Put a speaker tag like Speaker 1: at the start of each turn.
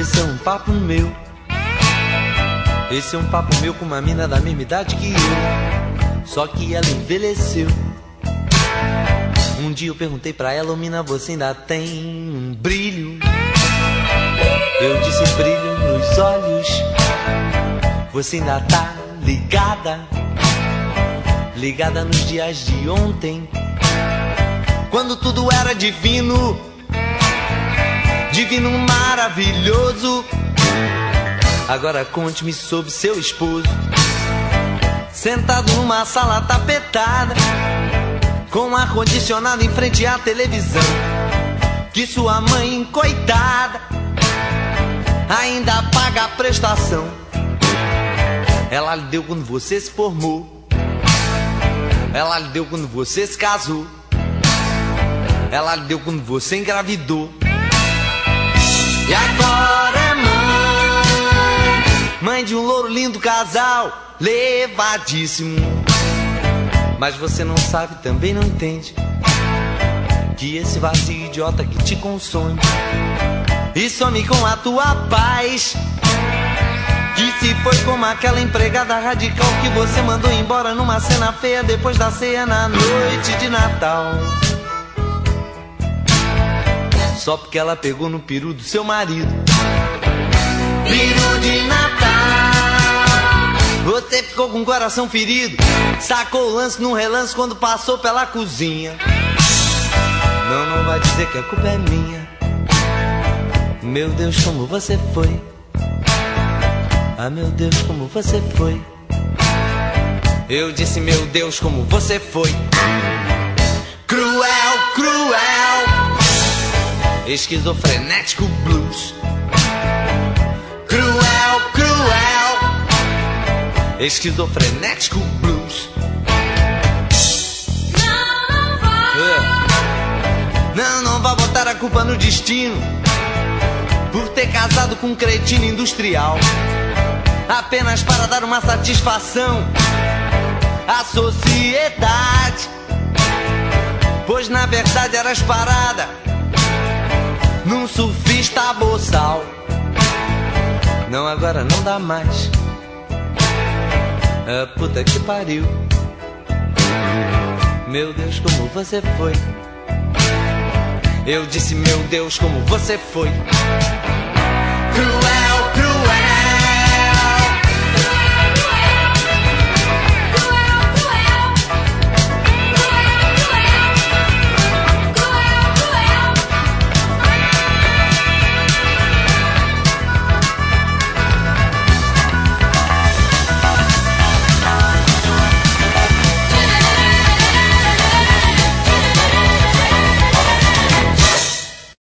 Speaker 1: esse é um papo meu. Esse é um papo meu com uma mina da mesma idade que eu. Só que ela envelheceu. Um dia eu perguntei pra ela: ô mina, você ainda tem um brilho? Eu disse: brilho nos olhos. Você ainda tá ligada? Ligada nos dias de ontem, quando tudo era divino, divino maravilhoso. Agora conte-me sobre seu esposo, sentado numa sala tapetada, com ar-condicionado em frente à televisão, que sua mãe, coitada, ainda paga a prestação. Ela lhe deu quando você se formou, ela lhe deu quando você se casou, ela lhe deu quando você engravidou. E agora é mãe de um louro lindo casal, levadíssimo. Mas você não sabe, também não entende, que esse vazio idiota que te consome e some com a tua paz, que se foi como aquela empregada radical que você mandou embora numa cena feia depois da ceia na noite de Natal, só porque ela pegou no peru do seu marido. Peru de Natal. Você ficou com o coração ferido, sacou o lance num relance quando passou pela cozinha. Não vai dizer que a culpa é minha. Meu Deus, como você foi. Ah, meu Deus, como você foi. Eu disse: meu Deus, como você foi. Cruel, cruel, esquizofrenético blues. Cruel, cruel, esquizofrenético blues. Não vá botar a culpa no destino por ter casado com um cretino industrial, apenas para dar uma satisfação à sociedade, pois na verdade eras parada num surfista boçal. Não, agora não dá mais. Ah, puta que pariu. Meu Deus, como você foi. Eu disse: meu Deus, como você foi. Cruel.